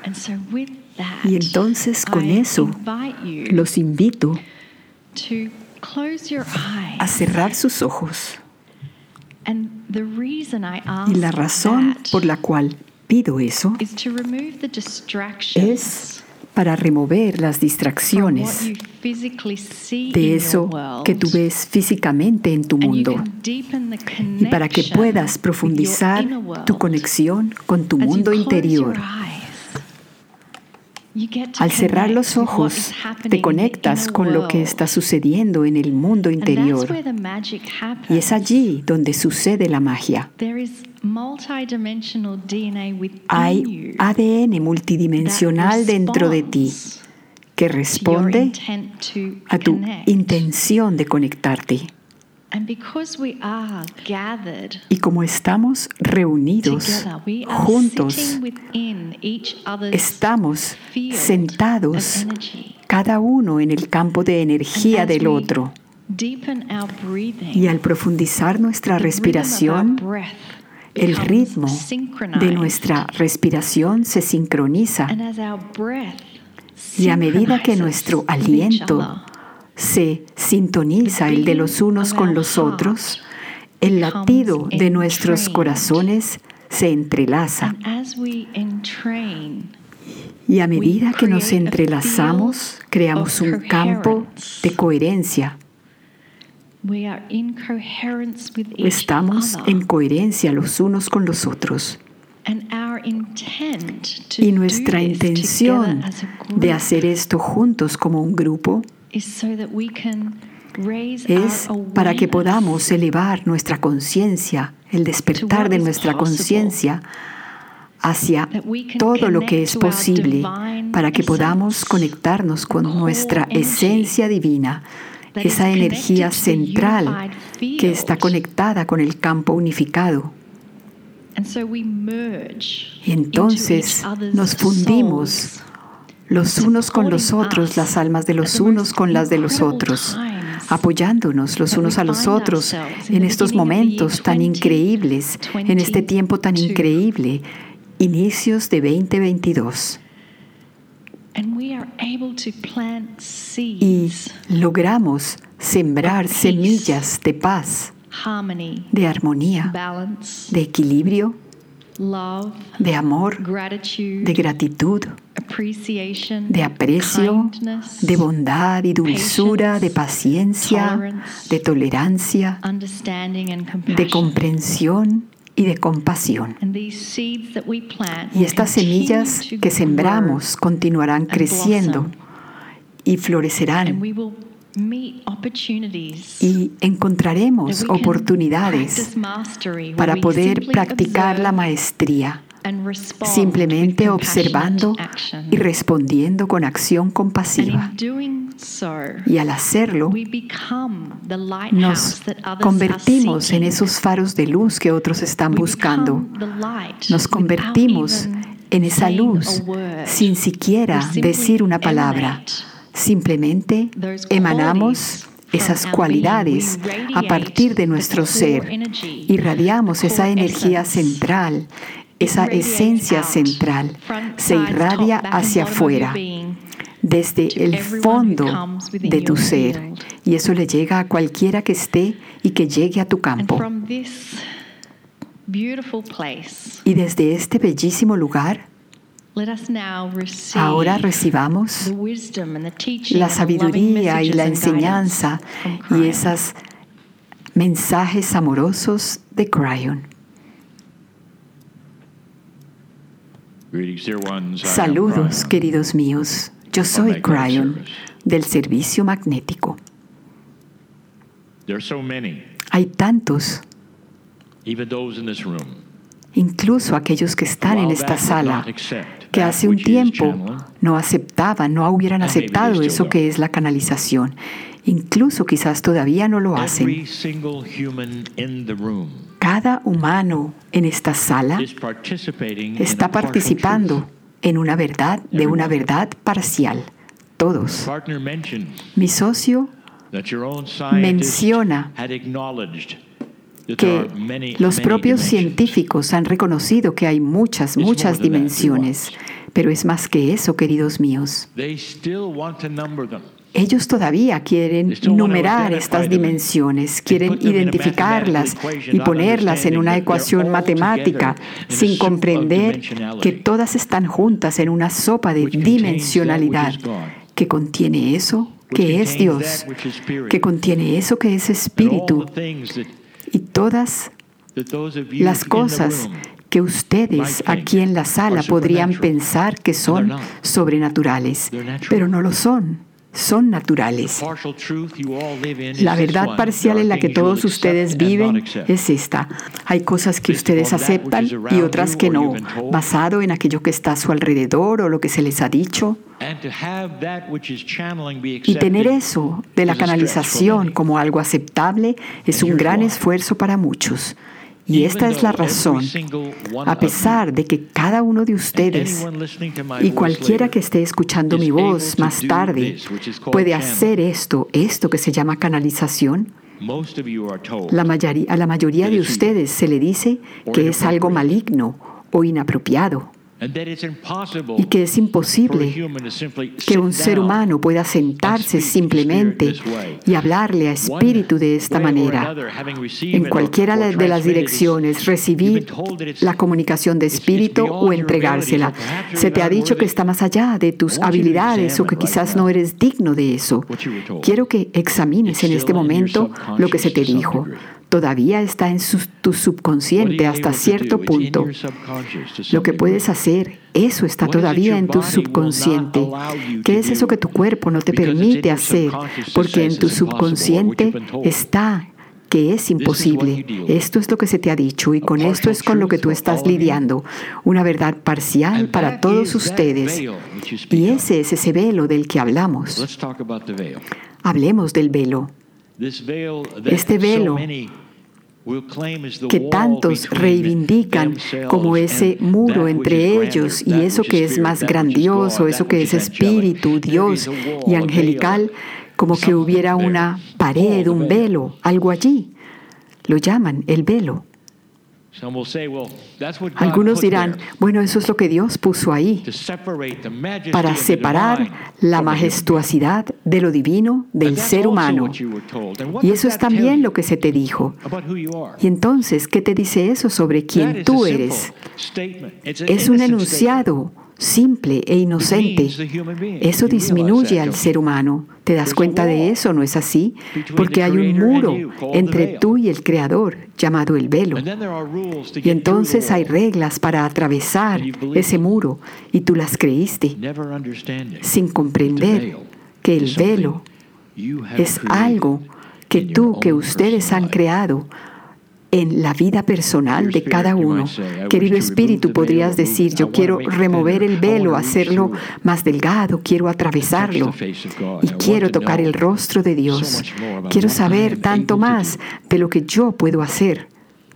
Y entonces con eso los invito a cerrar sus ojos. Y la razón por la cual pido eso es para remover las distracciones de eso que tú ves físicamente en tu mundo y para que puedas profundizar tu conexión con tu mundo interior. Al cerrar los ojos, te conectas con lo que está sucediendo en el mundo interior. Y es allí donde sucede la magia. Hay ADN multidimensional dentro de ti que responde a tu intención de conectarte. Y como estamos reunidos juntos, estamos sentados cada uno en el campo de energía del otro. Y al profundizar nuestra respiración, el ritmo de nuestra respiración se sincroniza. Y a medida que nuestro aliento se sintoniza el de los unos con los otros, el latido de nuestros corazones se entrelaza. Y a medida que nos entrelazamos, creamos un campo de coherencia. Estamos en coherencia los unos con los otros. Y nuestra intención de hacer esto juntos como un grupo es para que podamos elevar nuestra conciencia, el despertar de nuestra conciencia hacia todo lo que es posible, para que podamos conectarnos con nuestra esencia divina, esa energía central que está conectada con el campo unificado. Y entonces nos fundimos los unos con los otros, las almas de los unos con las de los otros, apoyándonos los unos a los otros en estos momentos tan increíbles, en este tiempo tan increíble, inicios de 2022. Y logramos sembrar semillas de paz, de armonía, de equilibrio, de amor, de gratitud, de aprecio, de bondad y dulzura, de paciencia, de tolerancia, de comprensión y de compasión. Y estas semillas que sembramos continuarán creciendo y florecerán. Y encontraremos oportunidades para poder practicar la maestría, simplemente observando y respondiendo con acción compasiva. Y al hacerlo, nos convertimos en esos faros de luz que otros están buscando. Nos convertimos en esa luz sin siquiera decir una palabra. Simplemente emanamos esas cualidades a partir de nuestro ser. Irradiamos esa energía central, esa esencia central. Se irradia hacia afuera, desde el fondo de tu ser. Y eso le llega a cualquiera que esté y que llegue a tu campo. Y desde este bellísimo lugar, ahora recibamos la sabiduría y la enseñanza y esos mensajes amorosos de Kryon. Saludos, queridos míos. Yo soy Kryon, del servicio magnético. Hay tantos, incluso aquellos que están en esta sala, que hace un tiempo no aceptaban, no hubieran aceptado eso que es la canalización. Incluso quizás todavía no lo hacen. Cada humano en esta sala está participando en una verdad, de una verdad parcial. Todos. Mi socio menciona que los propios científicos han reconocido que hay muchas dimensiones, Pero es más que eso, queridos míos. Ellos todavía quieren numerar estas dimensiones, quieren identificarlas y ponerlas en una ecuación matemática sin comprender que todas están juntas en una sopa de dimensionalidad que contiene eso que es Dios, que contiene eso que es Espíritu y todas las cosas que ustedes aquí en la sala podrían pensar que son sobrenaturales, pero no lo son. Son naturales. La verdad parcial en la que todos ustedes viven es esta. Hay cosas que ustedes aceptan y otras que no, basado en aquello que está a su alrededor o lo que se les ha dicho. Y tener eso de la canalización como algo aceptable es un gran esfuerzo para muchos. Y esta es la razón, a pesar de que cada uno de ustedes y cualquiera que esté escuchando mi voz más tarde puede hacer esto que se llama canalización, a la mayoría de ustedes se le dice que es algo maligno o inapropiado. Y que es imposible que un ser humano pueda sentarse simplemente y hablarle a Espíritu de esta manera. En cualquiera de las direcciones, recibir la comunicación de Espíritu o entregársela. Se te ha dicho que está más allá de tus habilidades o que quizás no eres digno de eso. Quiero que examines en este momento lo que se te dijo. Todavía está en tu subconsciente hasta cierto punto. Lo que puedes hacer, eso está todavía en tu subconsciente. ¿Qué es eso que tu cuerpo no te permite hacer? Porque en tu subconsciente está que es imposible. Esto es lo que se te ha dicho y con esto es con lo que tú estás lidiando. Una verdad parcial para todos ustedes. Y ese es ese velo del que hablamos. Hablemos del velo. Este velo que tantos reivindican como ese muro entre ellos y eso que es más grandioso, eso que es espíritu, Dios y angelical, como que hubiera una pared, un velo, algo allí. Lo llaman el velo. Algunos dirán, bueno, eso es lo que Dios puso ahí para separar la majestuosidad de lo divino del ser humano. Y eso es también lo que se te dijo. Y entonces, ¿qué te dice eso sobre quién tú eres? Es un enunciado simple e inocente. Eso disminuye al ser humano. ¿Te das cuenta de eso? ¿No es así? Porque hay un muro entre tú y el Creador, llamado el velo. Y entonces hay reglas para atravesar ese muro, y tú las creíste, sin comprender que el velo es algo que ustedes han creado en la vida personal de cada uno. Querido Espíritu, podrías decir, yo quiero remover el velo, hacerlo más delgado, quiero atravesarlo y quiero tocar el rostro de Dios. Quiero saber tanto más de lo que yo puedo hacer.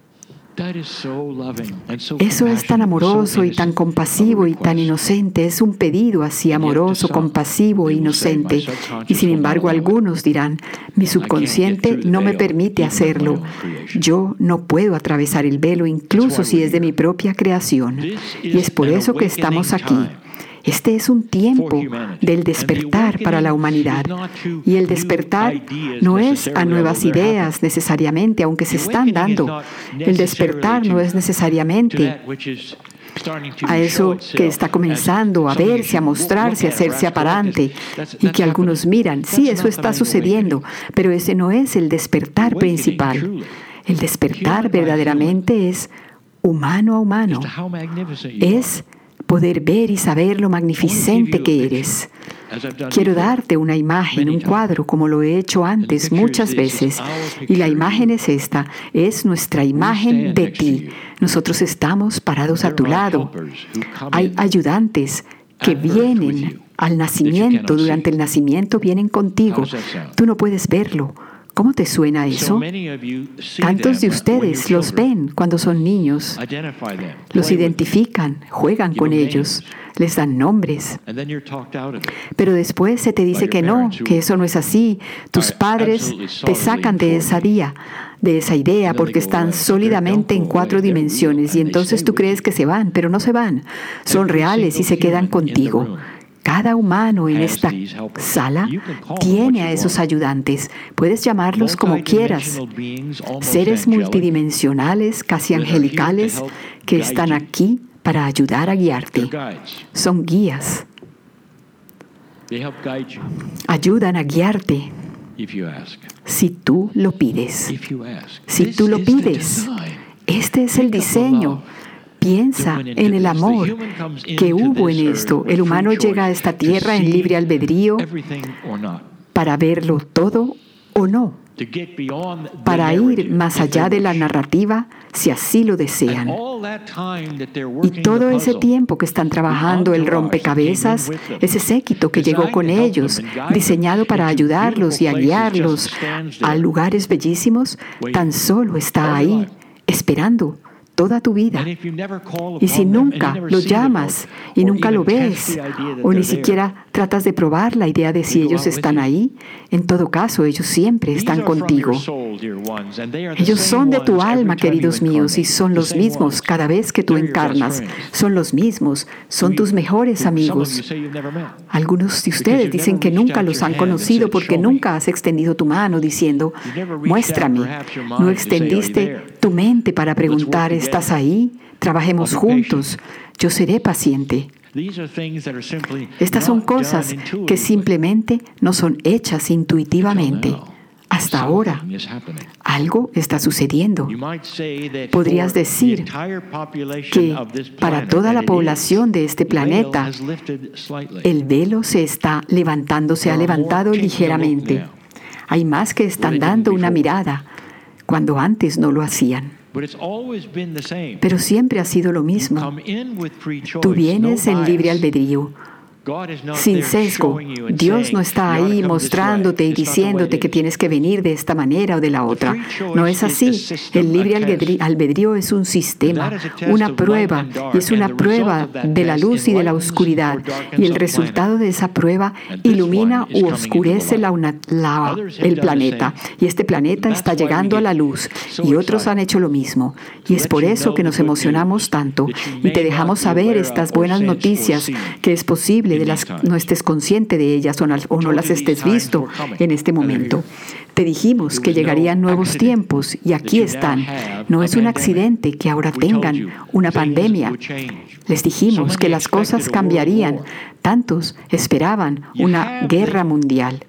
Eso es tan amoroso y tan compasivo y tan inocente. Es un pedido así amoroso, compasivo e inocente. Y sin embargo, algunos dirán, mi subconsciente no me permite hacerlo. Yo no puedo atravesar el velo, incluso si es de mi propia creación. Y es por eso que estamos aquí. Este es un tiempo del despertar para la humanidad. Y el despertar no es a nuevas ideas necesariamente, aunque se están dando. El despertar no es necesariamente a eso que está comenzando a verse, a mostrarse, a hacerse aparente y que algunos miran. Sí, eso está sucediendo, pero ese no es el despertar principal. El despertar verdaderamente es humano a humano. Es poder ver y saber lo magnificente que eres. Quiero darte una imagen, un cuadro, como lo he hecho antes muchas veces. Y la imagen es esta, es nuestra imagen de ti. Nosotros estamos parados a tu lado. Hay ayudantes que vienen al nacimiento, durante el nacimiento vienen contigo. Tú no puedes verlo. ¿Cómo te suena eso? Tantos de ustedes los ven cuando son niños, los identifican, juegan con ellos, les dan nombres. Pero después se te dice que no, que eso no es así. Tus padres te sacan de esa de esa idea porque están sólidamente en 4 dimensiones y entonces tú crees que se van, pero no se van. Son reales y se quedan contigo. Cada humano en esta sala tiene a esos ayudantes. Puedes llamarlos como quieras. Seres multidimensionales, casi angelicales, que están aquí para ayudar a guiarte. Son guías. Ayudan a guiarte si tú lo pides. Si tú lo pides. Este es el diseño. Piensa en el amor que hubo en esto. El humano llega a esta tierra en libre albedrío para verlo todo o no, para ir más allá de la narrativa si así lo desean. Y todo ese tiempo que están trabajando el rompecabezas, ese séquito que llegó con ellos, diseñado para ayudarlos y a guiarlos a lugares bellísimos, tan solo está ahí, esperando toda tu vida. Y si nunca lo llamas y nunca lo ves, o ni siquiera tratas de probar la idea de si ellos están ahí, en todo caso, ellos siempre están contigo. Ellos son de tu alma, queridos míos, y son los mismos cada vez que tú encarnas. Son los mismos, son tus mejores amigos. Algunos de ustedes dicen que nunca los han conocido porque nunca has extendido tu mano diciendo, muéstrame. No extendiste tu mente para preguntar, ¿estás ahí? Trabajemos juntos. Yo seré paciente. Estas son cosas que simplemente no son hechas intuitivamente. Hasta ahora, algo está sucediendo. Podrías decir que para toda la población de este planeta, el velo se ha levantado ligeramente. Hay más que están dando una mirada, cuando antes no lo hacían. Pero siempre ha sido lo mismo. Tú vienes en libre albedrío, sin sesgo. Dios no está ahí mostrándote y diciéndote que tienes que venir de esta manera o de la otra. No es así. El libre albedrío es un sistema, una prueba, y es una prueba de la luz y de la oscuridad. Y el resultado de esa prueba ilumina u oscurece el planeta. Y este planeta está llegando a la luz, y otros han hecho lo mismo. Y es por eso que nos emocionamos tanto y te dejamos saber estas buenas noticias, que es posible no estés consciente de ellas o no las estés visto en este momento. Te dijimos que llegarían nuevos tiempos y aquí están. No es un accidente que ahora tengan una pandemia. Les dijimos que las cosas cambiarían. Tantos esperaban una guerra mundial.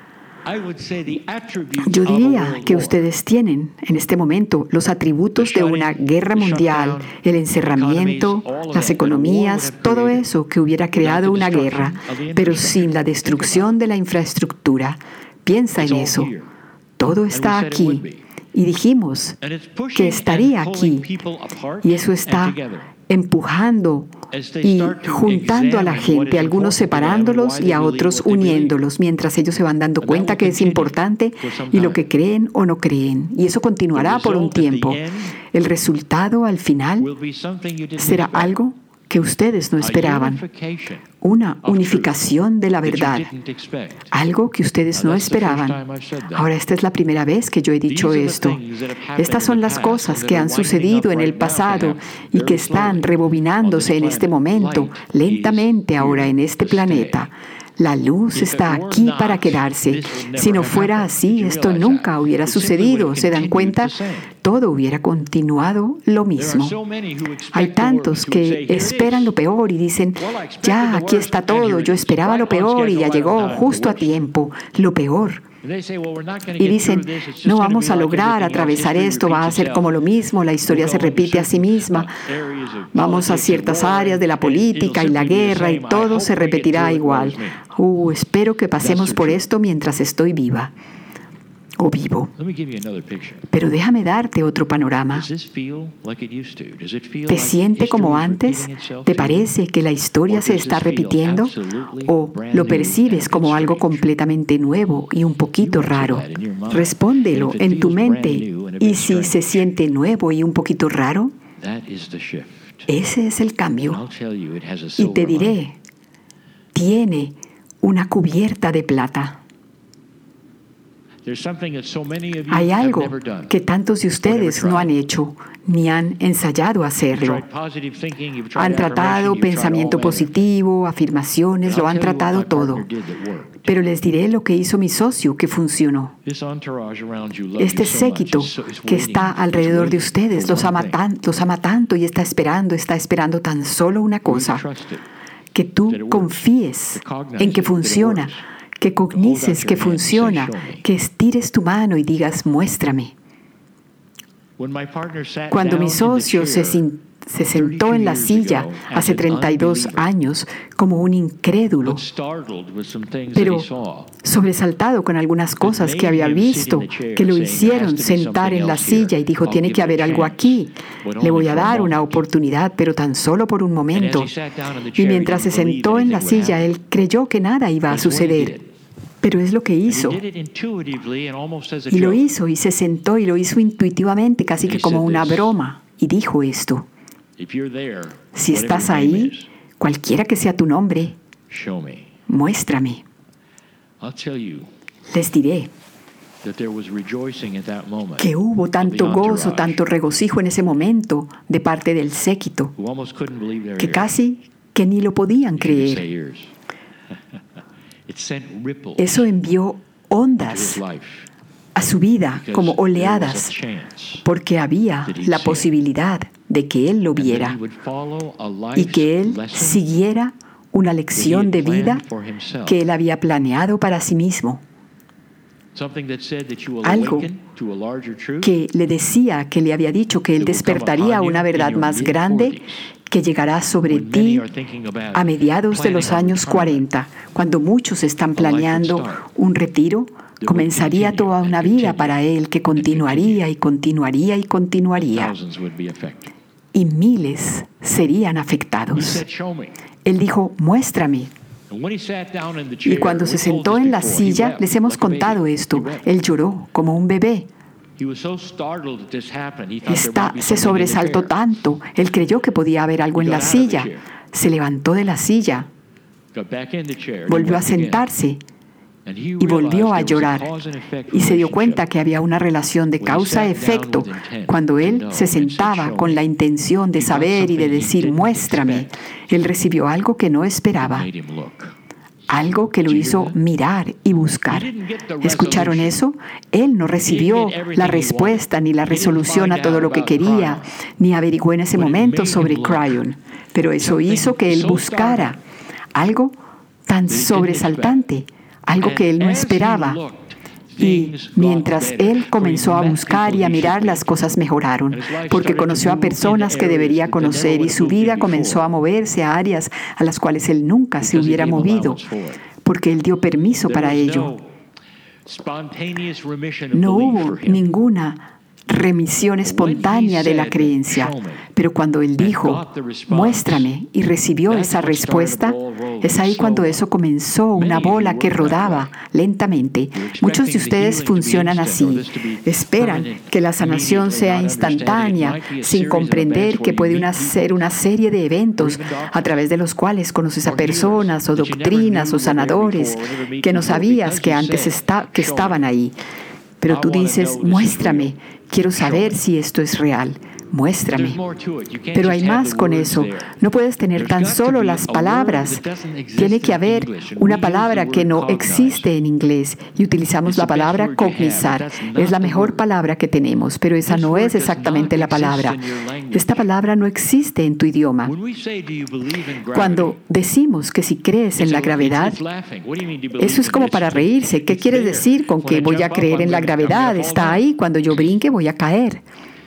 Yo diría que ustedes tienen en este momento los atributos de una guerra mundial, el encerramiento, las economías, todo eso que hubiera creado una guerra, pero sin la destrucción de la infraestructura. Piensa en eso. Todo está aquí. Y dijimos que estaría aquí. Y eso está empujando y juntando a la gente, algunos separándolos y a otros uniéndolos, mientras ellos se van dando cuenta que es importante y lo que creen o no creen. Y eso continuará por un tiempo. El resultado al final será algo que ustedes no esperaban. Una unificación de la verdad. Algo que ustedes no esperaban. Ahora, esta es la primera vez que yo he dicho esto. Estas son las cosas que han sucedido en el pasado y que están rebobinándose en este momento, lentamente ahora en este planeta. La luz está aquí para quedarse. Si no fuera así, esto nunca hubiera sucedido. ¿Se dan cuenta? Todo hubiera continuado lo mismo. Hay tantos que esperan lo peor y dicen, ya, aquí está todo, yo esperaba lo peor y ya llegó justo a tiempo, lo peor. Y dicen, no vamos a lograr atravesar esto, va a ser como lo mismo, la historia se repite a sí misma. Vamos a ciertas áreas de la política y la guerra y todo se repetirá igual. Espero que pasemos por esto mientras estoy viva o vivo. Pero déjame darte otro panorama. ¿Te siente como antes? ¿Te parece que la historia se está repitiendo? ¿O lo percibes como algo completamente nuevo y un poquito raro? Respóndelo en tu mente. ¿Y si se siente nuevo y un poquito raro? Ese es el cambio. Y te diré, tiene una cubierta de plata. Hay algo que tantos de ustedes no han hecho, ni han ensayado hacerlo. Han tratado pensamiento positivo, afirmaciones, lo han tratado todo. Pero les diré lo que hizo mi socio, que funcionó. Este séquito que está alrededor de ustedes los ama tanto y está esperando tan solo una cosa: que tú confíes en que funciona, que cognices que funciona, que estires tu mano y digas, muéstrame. Cuando mi socio se sentó en la silla hace 32 años como un incrédulo, pero sobresaltado con algunas cosas que había visto, que lo hicieron sentar en la silla, y dijo, tiene que haber algo aquí. Le voy a dar una oportunidad, pero tan solo por un momento. Y mientras se sentó en la silla, él creyó que nada iba a suceder. Pero es lo que hizo. Y lo hizo, y se sentó, y lo hizo intuitivamente, casi que como una broma. Y dijo esto: si estás ahí, cualquiera que sea tu nombre, muéstrame. Les diré que hubo tanto gozo, tanto regocijo en ese momento de parte del séquito, que casi que ni lo podían creer. Eso envió ondas a su vida como oleadas, porque había la posibilidad de que él lo viera y que él siguiera una lección de vida que él había planeado para sí mismo. Algo que le decía, que le había dicho que él despertaría una verdad más grande que llegará sobre ti a mediados de los años 40, cuando muchos están planeando un retiro. Comenzaría toda una vida para él que continuaría y continuaría y continuaría. Y miles serían afectados. Él dijo, muéstrame. Y cuando se sentó en la silla, les hemos contado esto, él lloró como un bebé. Se sobresaltó tanto, él creyó que podía haber algo en la silla. Se levantó de la silla, volvió a sentarse y volvió a llorar. Y se dio cuenta que había una relación de causa-efecto. Cuando él se sentaba con la intención de saber y de decir, muéstrame, él recibió algo que no esperaba. Algo que lo hizo mirar y buscar. ¿Escucharon eso? Él no recibió la respuesta ni la resolución a todo lo que quería, ni averiguó en ese momento sobre Cryon. Pero eso hizo que él buscara algo tan sobresaltante, algo que él no esperaba. Y mientras él comenzó a buscar y a mirar, las cosas mejoraron, porque conoció a personas que debería conocer y su vida comenzó a moverse a áreas a las cuales él nunca se hubiera movido, porque él dio permiso para ello. No hubo ninguna remisión espontánea de la creencia, pero cuando él dijo, muéstrame, y recibió esa respuesta, es ahí cuando eso comenzó, una bola que rodaba lentamente. Muchos de ustedes funcionan así. Esperan que la sanación sea instantánea, sin comprender que puede ser una serie de eventos a través de los cuales conoces a personas o doctrinas o sanadores que no sabías que antes estaban ahí. Pero tú dices, muéstrame, quiero saber si esto es real. Muéstrame. Pero hay más con eso. No puedes tener tan solo las palabras. Tiene que haber una palabra que no existe en inglés y utilizamos la palabra cognizar. Es la mejor palabra que tenemos, pero esa no es exactamente la palabra. Esta palabra no existe en tu idioma. Cuando decimos que si crees en la gravedad, eso es como para reírse. ¿Qué quieres decir con que voy a creer en la gravedad? Está ahí. Cuando yo brinque, voy a caer.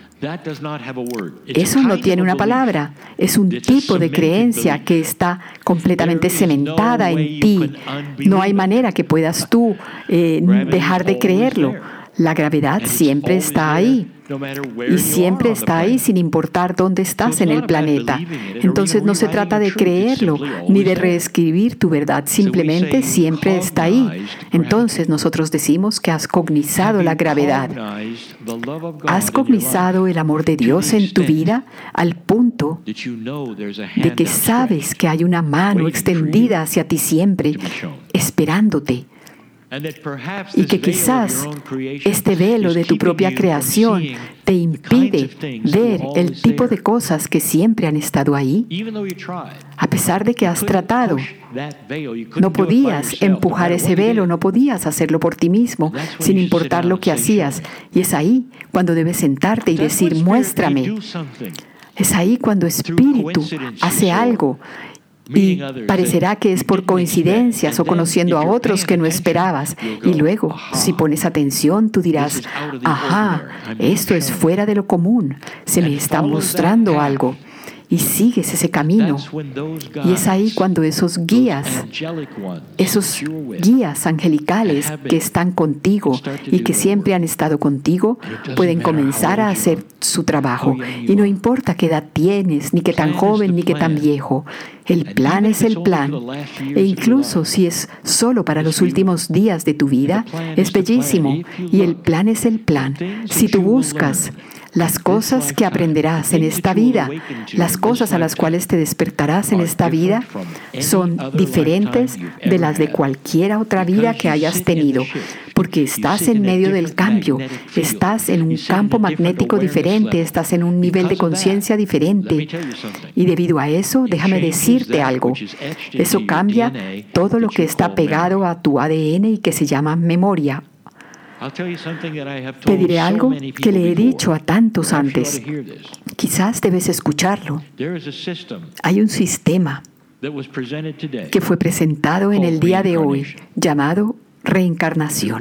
Eso no tiene una palabra, es un tipo de creencia que está completamente cementada en ti. No hay manera que puedas tú dejar de creerlo. La gravedad siempre está ahí. Y siempre está ahí sin importar dónde estás en el planeta. Entonces no se trata de creerlo ni de reescribir tu verdad, simplemente siempre está ahí. Entonces nosotros decimos que has cognizado la gravedad. Has cognizado el amor de Dios en tu vida al punto de que sabes que hay una mano extendida hacia ti siempre, esperándote Y que quizás este velo de tu propia creación te impide ver el tipo de cosas que siempre han estado ahí. A pesar de que has tratado, no podías empujar ese velo, no podías hacerlo por ti mismo, sin importar lo que hacías. Y es ahí cuando debes sentarte y decir, muéstrame. Es ahí cuando Espíritu hace algo. Y parecerá que es por coincidencias o conociendo a otros que no esperabas. Y luego, si pones atención, tú dirás, ajá, esto es fuera de lo común. Se me está mostrando algo. Y sigues ese camino. Y es ahí cuando esos guías angelicales que están contigo y que siempre han estado contigo, pueden comenzar a hacer su trabajo. Y no importa qué edad tienes, ni qué tan joven, ni qué tan viejo. El plan es el plan. E incluso si es solo para los últimos días de tu vida, es bellísimo. Y el plan es el plan. Si tú buscas las cosas que aprenderás en esta vida, las cosas a las cuales te despertarás en esta vida, son diferentes de las de cualquier otra vida que hayas tenido, porque estás en medio del cambio, estás en un campo magnético diferente, estás en un nivel de conciencia diferente. Y debido a eso, déjame decirte algo. Eso cambia todo lo que está pegado a tu ADN y que se llama memoria. Te diré algo que le he dicho a tantos antes. Quizás debes escucharlo. Hay un sistema que fue presentado en el día de hoy llamado reencarnación.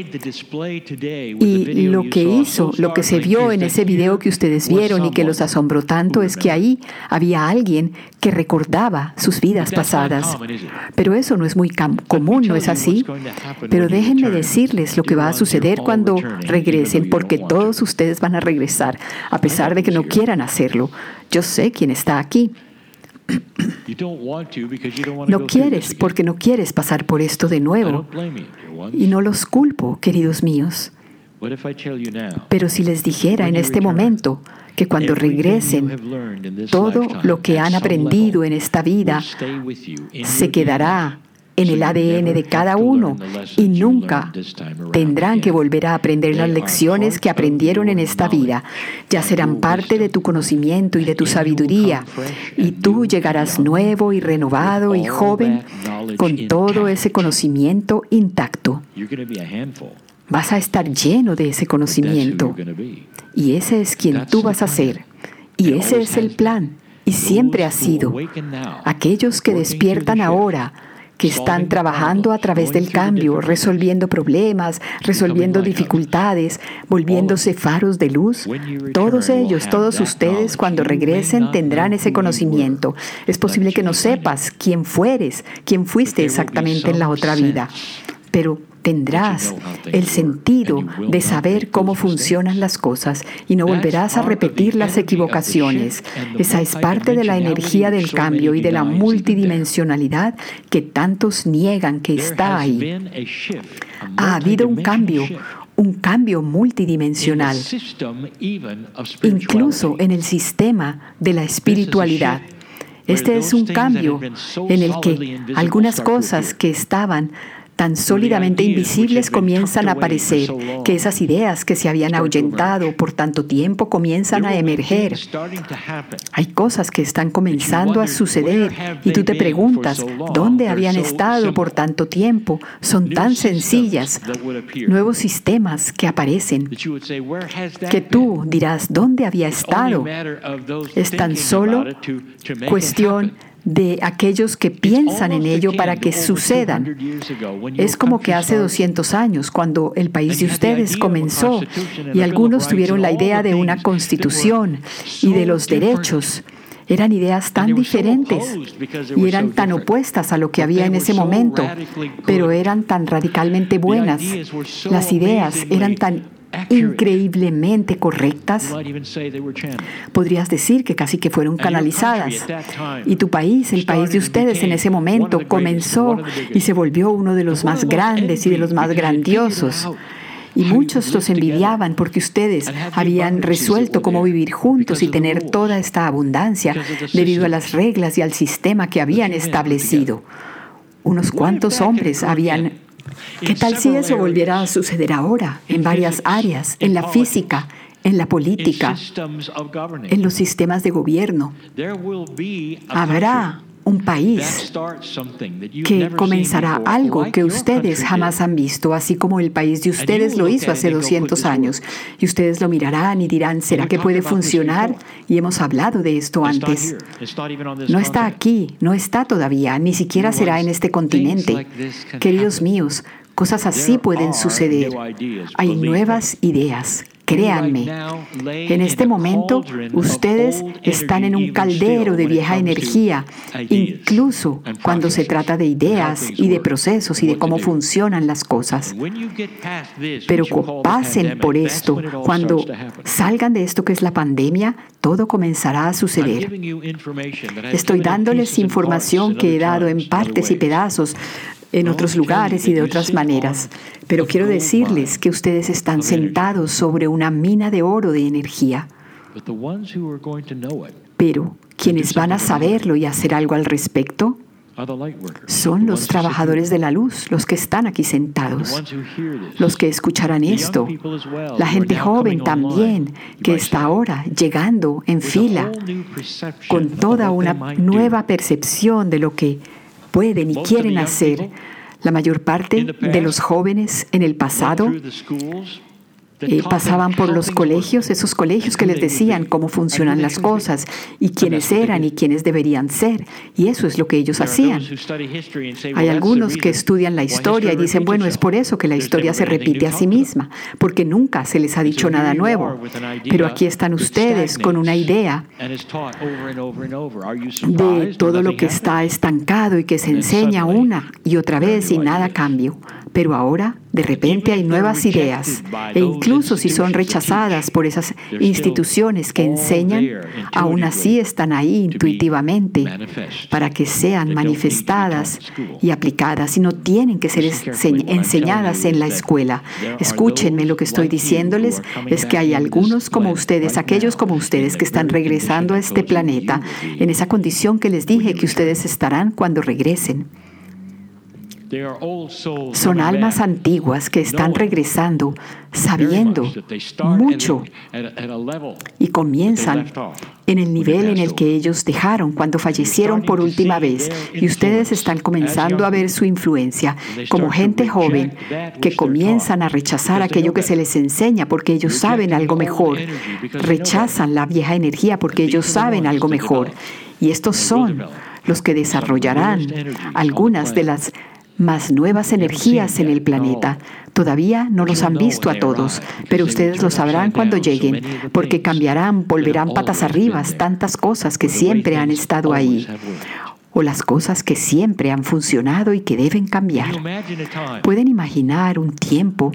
Y lo que hizo, lo que se vio en ese video que ustedes vieron y que los asombró tanto es que ahí había alguien que recordaba sus vidas pasadas. Pero eso no es muy común, ¿no es así? Pero déjenme decirles lo que va a suceder cuando regresen, porque todos ustedes van a regresar, a pesar de que no quieran hacerlo. Yo sé quién está aquí. No quieres porque no quieres pasar por esto de nuevo. Y no los culpo, queridos míos. Pero si les dijera en este momento que cuando regresen, todo lo que han aprendido en esta vida se quedará en el ADN de cada uno y nunca tendrán que volver a aprender las lecciones que aprendieron en esta vida. Ya serán parte de tu conocimiento y de tu sabiduría, y tú llegarás nuevo y renovado y joven con todo ese conocimiento intacto. Vas a estar lleno de ese conocimiento, y ese es quien tú vas a ser, y ese es el plan, y siempre ha sido. Aquellos que despiertan ahora, que están trabajando a través del cambio, resolviendo problemas, resolviendo dificultades, volviéndose faros de luz. Todos ellos, todos ustedes, cuando regresen, tendrán ese conocimiento. Es posible que no sepas quién fuiste exactamente en la otra vida, pero tendrás el sentido de saber cómo funcionan las cosas y no volverás a repetir las equivocaciones. Esa es parte de la energía del cambio y de la multidimensionalidad que tantos niegan que está ahí. Ha habido un cambio multidimensional, incluso en el sistema de la espiritualidad. Este es un cambio en el que algunas cosas que estaban tan sólidamente invisibles comienzan a aparecer, que esas ideas que se habían ahuyentado por tanto tiempo comienzan a emerger. Hay cosas que están comenzando a suceder y tú te preguntas, ¿dónde habían estado por tanto tiempo? Son tan sencillas. Nuevos sistemas que aparecen, que tú dirás, ¿dónde había estado? Es tan solo cuestión de aquellos que piensan en ello para que sucedan. Es como que hace 200 años, cuando el país de ustedes comenzó, y algunos tuvieron la idea de una constitución y de los derechos. Eran ideas tan diferentes y eran tan opuestas a lo que había en ese momento, pero eran tan radicalmente buenas. Las ideas eran tan increíblemente correctas. Podrías decir que casi que fueron canalizadas. Y tu país, el país de ustedes en ese momento, comenzó y se volvió uno de los más grandes y de los más grandiosos. Y muchos los envidiaban porque ustedes habían resuelto cómo vivir juntos y tener toda esta abundancia debido a las reglas y al sistema que habían establecido. Unos cuantos hombres habían ¿Qué tal si eso volviera a suceder ahora, en varias áreas, en la física, en la política, en los sistemas de gobierno? Habrá un país que comenzará algo que ustedes jamás han visto, así como el país de ustedes lo hizo hace 200 años. Y ustedes lo mirarán y dirán, ¿será que puede funcionar? Y hemos hablado de esto antes. No está aquí, no está todavía, ni siquiera será en este continente. Queridos míos, cosas así pueden suceder. Hay nuevas ideas. Créanme, en este momento ustedes están en un caldero de vieja energía, incluso cuando se trata de ideas y de procesos y de cómo funcionan las cosas. Pero pasen por esto, cuando salgan de esto que es la pandemia, todo comenzará a suceder. Estoy dándoles información que he dado en partes y pedazos, en otros lugares y de otras maneras. Pero quiero decirles que ustedes están sentados sobre una mina de oro de energía. Pero quienes van a saberlo y hacer algo al respecto son los trabajadores de la luz, los que están aquí sentados, los que escucharán esto, la gente joven también, que está ahora llegando en fila con toda una nueva percepción de lo que pueden y quieren hacer. La mayor parte de los jóvenes en el pasado pasaban por los colegios, esos colegios que les decían cómo funcionan las cosas y quiénes eran y quiénes deberían ser. Y eso es lo que ellos hacían. Hay algunos que estudian la historia y dicen, bueno, es por eso que la historia se repite a sí misma, porque nunca se les ha dicho nada nuevo. Pero aquí están ustedes con una idea de todo lo que está estancado y que se enseña una y otra vez y nada cambio. Pero ahora, de repente, hay nuevas ideas, e incluso si son rechazadas por esas instituciones que enseñan, aún así están ahí intuitivamente para que sean manifestadas y aplicadas, y no tienen que ser enseñadas en la escuela. Escúchenme, lo que estoy diciéndoles es que hay algunos como ustedes, aquellos como ustedes que están regresando a este planeta en esa condición que les dije que ustedes estarán cuando regresen. Son almas antiguas que están regresando, sabiendo mucho, y comienzan en el nivel en el que ellos dejaron cuando fallecieron por última vez. Y ustedes están comenzando a ver su influencia como gente joven que comienzan a rechazar aquello que se les enseña porque ellos saben algo mejor. Rechazan la vieja energía porque ellos saben algo mejor. Y estos son los que desarrollarán algunas de las más nuevas energías en el planeta. Todavía no los han visto a todos, pero ustedes lo sabrán cuando lleguen, porque cambiarán, volverán patas arriba tantas cosas que siempre han estado ahí, o las cosas que siempre han funcionado y que deben cambiar. ¿Pueden imaginar un tiempo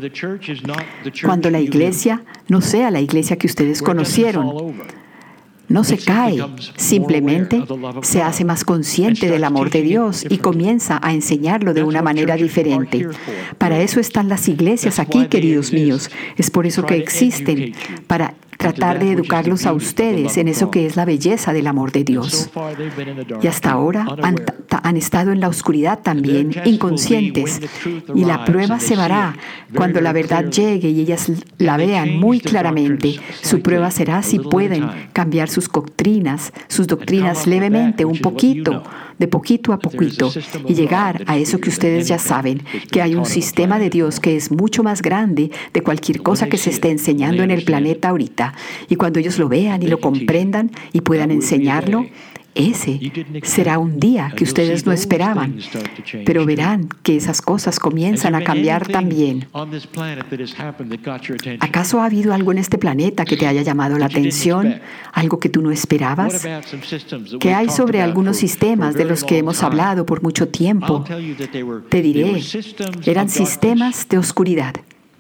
cuando la iglesia no sea la iglesia que ustedes conocieron? No se cae, simplemente se hace más consciente del amor de Dios y comienza a enseñarlo de una manera diferente. Para eso están las iglesias aquí, queridos míos. Es por eso que existen, para tratar de educarlos a ustedes en eso que es la belleza del amor de Dios. Y hasta ahora han estado en la oscuridad también, inconscientes. Y la prueba se verá cuando la verdad llegue y ellas la vean muy claramente. Su prueba será si pueden cambiar sus doctrinas levemente, un poquito, de poquito a poquito, y llegar a eso que ustedes ya saben, que hay un sistema de Dios que es mucho más grande de cualquier cosa que se esté enseñando en el planeta ahorita. Y cuando ellos lo vean y lo comprendan y puedan enseñarlo, ese será un día que ustedes no esperaban, pero verán que esas cosas comienzan a cambiar también. ¿Acaso ha habido algo en este planeta que te haya llamado la atención? ¿Algo que tú no esperabas? ¿Qué hay sobre algunos sistemas de los que hemos hablado por mucho tiempo? Te diré, eran sistemas de oscuridad.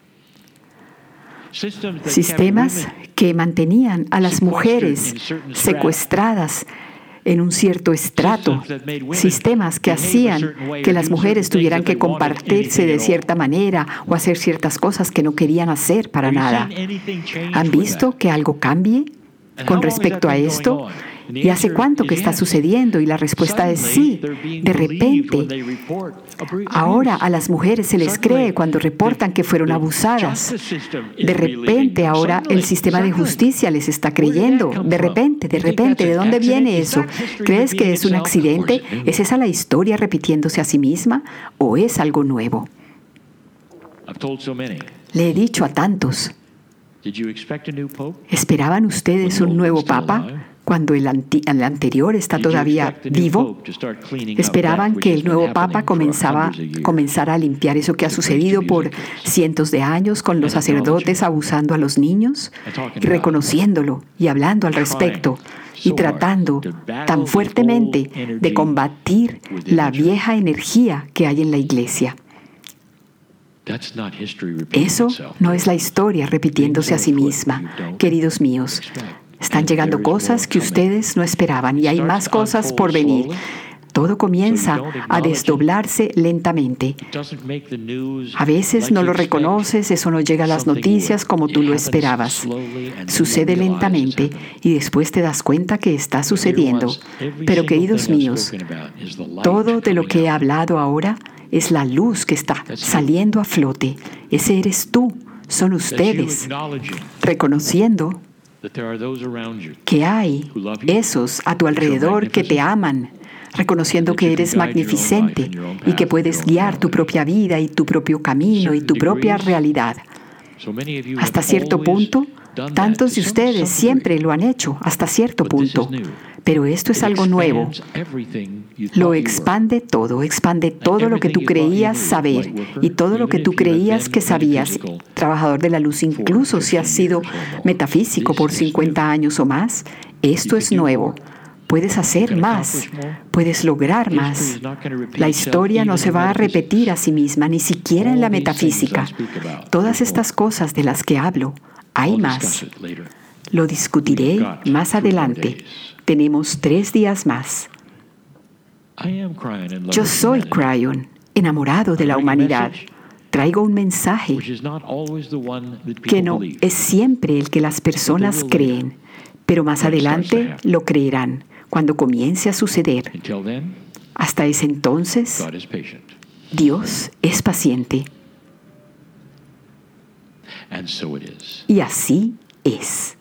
Sistemas que mantenían a las mujeres secuestradas en un cierto estrato, sistemas que hacían que las mujeres tuvieran que compartirse de cierta manera o hacer ciertas cosas que no querían hacer para nada. ¿Han visto que algo cambie con respecto a esto? ¿Y hace cuánto que está sucediendo? Y la respuesta es sí. De repente, ahora a las mujeres se les cree cuando reportan que fueron abusadas. De repente, ahora el sistema de justicia les está creyendo. De repente, ¿de dónde viene eso? ¿Crees que es un accidente? ¿Es esa la historia repitiéndose a sí misma? ¿O es algo nuevo? Le he dicho a tantos. ¿Esperaban ustedes un nuevo papa cuando el anterior está todavía vivo? ¿Esperaban que el nuevo papa comenzara a limpiar eso que ha sucedido por cientos de años con los sacerdotes abusando a los niños? Y reconociéndolo y hablando al respecto y tratando tan fuertemente de combatir la vieja energía que hay en la iglesia. Eso no es la historia repitiéndose a sí misma. Queridos míos, están llegando cosas que ustedes no esperaban y hay más cosas por venir. Todo comienza a desdoblarse lentamente. A veces no lo reconoces, eso no llega a las noticias como tú lo esperabas. Sucede lentamente y después te das cuenta que está sucediendo. Pero queridos míos, todo de lo que he hablado ahora es la luz que está saliendo a flote. Ese eres tú, son ustedes, reconociendo que hay esos a tu alrededor que te aman, reconociendo que eres magnificente y que puedes guiar tu propia vida y tu propio camino y tu propia realidad. Hasta cierto punto, tantos de ustedes siempre lo han hecho, hasta cierto punto. Pero esto es algo nuevo. Lo expande todo lo que tú creías saber y todo lo que tú creías que sabías. Trabajador de la luz, incluso si has sido metafísico por 50 años o más, esto es nuevo. Puedes hacer más, puedes lograr más. La historia no se va a repetir a sí misma, ni siquiera en la metafísica. Todas estas cosas de las que hablo, hay más. Lo discutiré más adelante. Tenemos 3 días más. Yo soy Cryon, enamorado de la humanidad. Traigo un mensaje que no es siempre el que las personas creen, pero más adelante lo creerán cuando comience a suceder. Hasta ese entonces, Dios es paciente. Y así es.